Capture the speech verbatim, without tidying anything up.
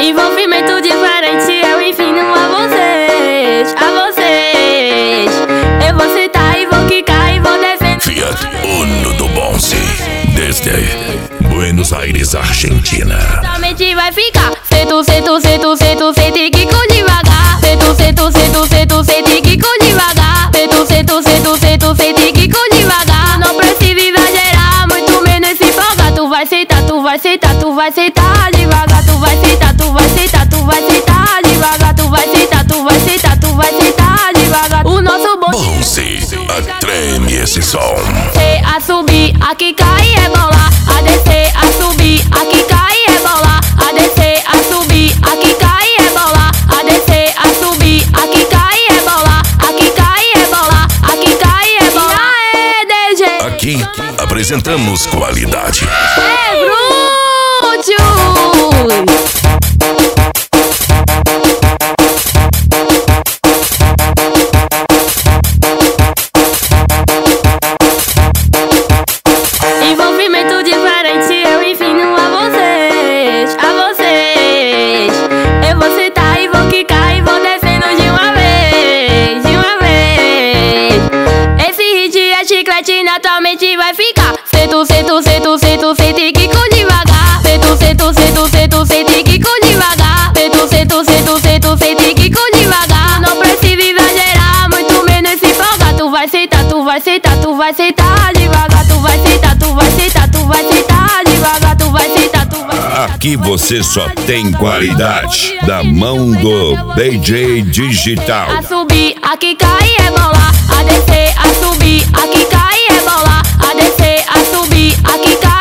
Envolvimento diferente, eu ensino a vocês, a vocês. Eu vou sentar e vou quicar e vou descer. Fiat Uno do Bonzi, desde Buenos Aires, Argentina. Totalmente vai ficar. Sento, sento, sento, sento, sento e quico devagar. Sento, sento, sento, sento, sento e quico devagar. Sento, sento, sento, sento, sento e quico devagar. Não precisa exagerar, muito menos se empolgar. Tu vai sentar, tu vai sentar, tu vai sentar devagar. Tu vai sentar, tu vai sentar, tu vai sentar devagar. Tu vai sentar, tu vai sentar, tu vai sentar devagar. O nosso Bonzi, treme esse som. Descer, a subir, aqui cair é bola. A descer, a subir, aqui cair é bola. A descer, a subir, aqui cair é bola. A descer, a subir, aqui cair é bola. Aqui cair é bola, aqui cair é bola. Aê, D J. Aqui apresentamos qualidade. É Brutus. Envolvimento diferente, eu ensino a vocês, a vocês. Eu vou sentar e vou quicar e vou descendo de uma vez, de uma vez. Esse hit é chiclete, naturalmente vai ficar. Sento, sento, sento, sento, sento e quico devagar. Sento, sento, sento, sento, sento e quico devagar. Sento, sento, sento, sento, sento e quico devagar. Não precisa exagerar, muito menos se empolgar. Tu vai sentar, tu vai sentar, tu vai sentar devagar. Tu vai sentar, tu vai sentar, tu vai sentar devagar. Tu vai sentar, tu vai sentar. Aqui você só tem qualidade da mão do D J Digital. A subir, aqui cair é bola. A descer, a subir, aqui cair é bola. A descer, a subir, aqui cair